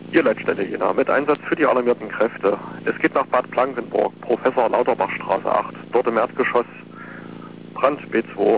Ihr Leitstelle Jena mit Einsatz für die alarmierten Kräfte. Es geht nach Bad Blankenburg, Professor Lauterbach Straße 8. Dort im Erdgeschoss Brand B2.